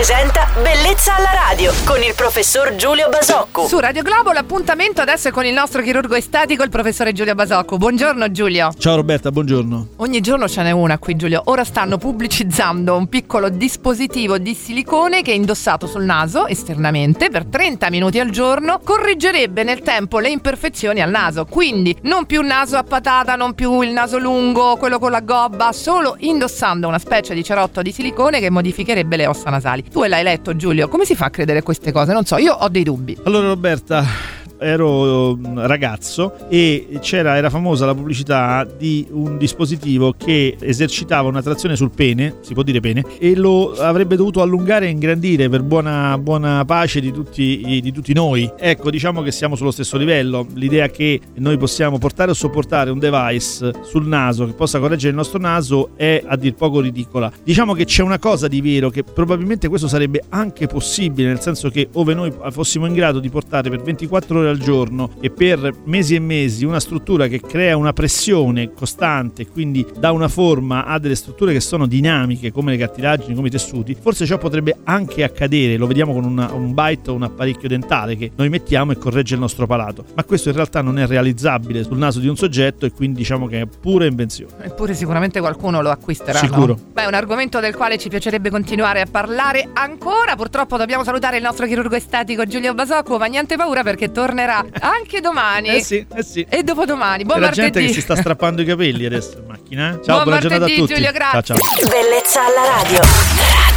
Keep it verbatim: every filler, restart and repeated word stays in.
presenta Bellezza alla radio con il professor Giulio Basocco. Su Radio Globo l'appuntamento adesso è con il nostro chirurgo estetico, il professore Giulio Basocco. Buongiorno Giulio. Ciao Roberta, buongiorno. Ogni giorno ce n'è una qui, Giulio. Ora stanno pubblicizzando un piccolo dispositivo di silicone che, indossato sul naso esternamente per trenta minuti al giorno, correggerebbe nel tempo le imperfezioni al naso. Quindi non più naso a patata, non più il naso lungo, quello con la gobba, solo indossando una specie di cerotto di silicone che modificherebbe le ossa nasali. Tu l'hai letto, Giulio? Come si fa a credere queste cose? Non so, io ho dei dubbi. Allora Roberta, ero ragazzo e c'era era famosa la pubblicità di un dispositivo che esercitava una trazione sul pene, si può dire pene, e lo avrebbe dovuto allungare e ingrandire per buona, buona pace di tutti, di tutti noi. Ecco, diciamo che siamo sullo stesso livello. L'idea che noi possiamo portare o sopportare un device sul naso che possa correggere il nostro naso è a dir poco ridicola. Diciamo che c'è una cosa di vero, che probabilmente questo sarebbe anche possibile, nel senso che ove noi fossimo in grado di portare per ventiquattro ore al giorno e per mesi e mesi una struttura che crea una pressione costante, quindi dà una forma a delle strutture che sono dinamiche come le cartilagini, come i tessuti, forse ciò potrebbe anche accadere. Lo vediamo con una, un bite o un apparecchio dentale che noi mettiamo e corregge il nostro palato, ma questo in realtà non è realizzabile sul naso di un soggetto e quindi diciamo che è pura invenzione. Eppure sicuramente qualcuno lo acquisterà, sicuro. No? Beh, è un argomento del quale ci piacerebbe continuare a parlare ancora. Purtroppo dobbiamo salutare il nostro chirurgo estetico Giulio Basocco, ma niente paura perché tornerà anche domani. Eh sì, eh sì. E dopodomani. Buon C'è la martedì. gente che si sta strappando i capelli adesso in macchina. Ciao, buon buona giornata a martedì, tutti. Giulio, grazie. Ciao, ciao. Bellezza alla radio.